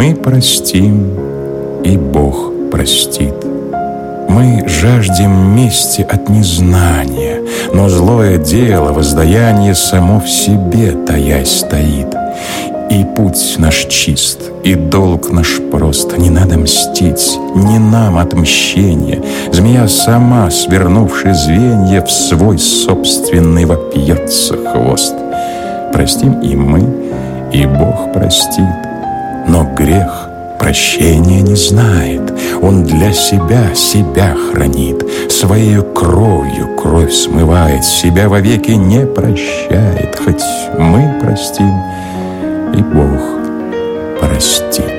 Мы простим, и Бог простит. Мы жаждем мести от незнания, но злое дело, воздаяние само в себе таясь стоит. И путь наш чист, и долг наш прост. Не надо мстить, не нам отмщение. Змея сама, свернувши звенья, в свой собственный вопьется хвост. Простим и мы, и Бог простит. Но грех прощения не знает. Он для себя хранит. Своею кровью кровь смывает. Себя вовеки не прощает. Хоть мы простим, и Бог простит.